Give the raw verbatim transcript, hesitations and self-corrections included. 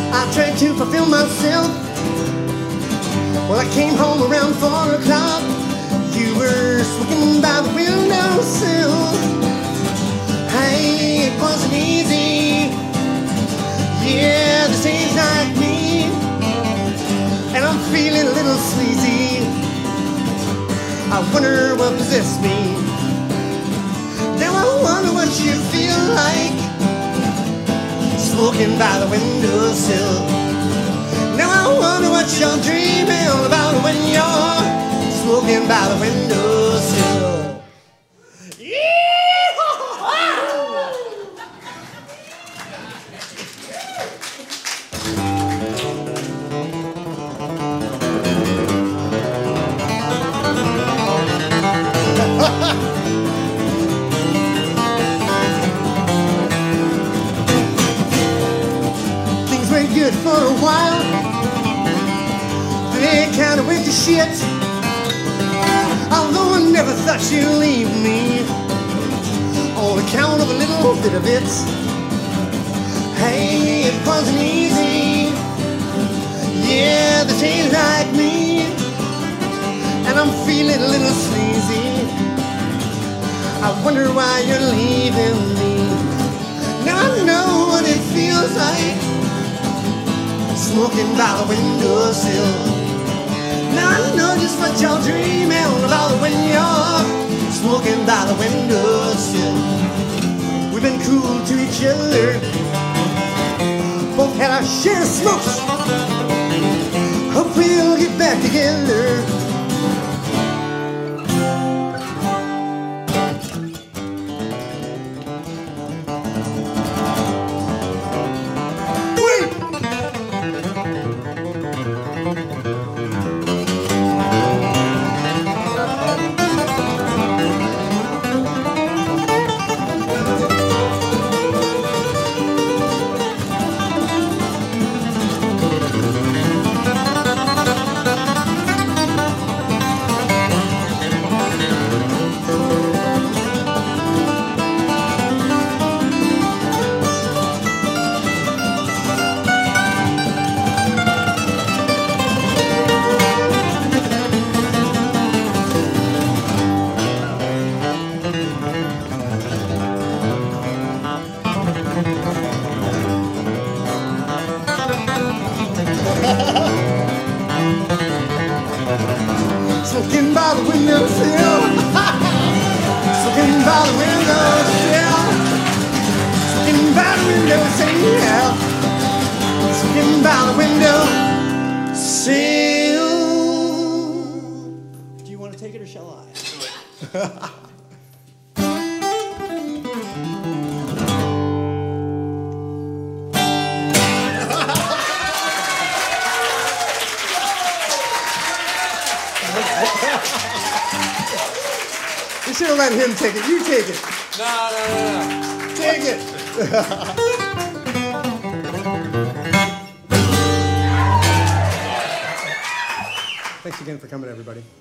I tried to fulfill myself. Well, I came home around four o'clock. You were smoking by the windowsill. Hey, it wasn't easy. Yeah, this ain't like me. And I'm feeling a little sleazy. I wonder what possessed me. Now I wonder what you feel like smoking by the windowsill. Now I wonder what you're dreaming about when you're smoking by the windowsill. Things went good for a while. They kinda went to shit. Although I never thought you'd leave me on account of a little bit of it. Hey, it wasn't easy. Yeah, this ain't like me. And I'm feeling a little sleazy. I wonder why you're leaving me. Now I know what it feels like smoking by the windowsill. Now I know just what you're dreaming about when you're smoking by the windowsill. We've been cool to each other, both had our share of smokes. Hope we'll get back together. Smoking by the windowsill. Smoking by the windowsill. Smoking by the windowsill. Smoking by the windowsill. Do you want to take it or shall I? Do it. You should have let him take it. You take it. No, no, no, no. Take it. Thanks again for coming, everybody.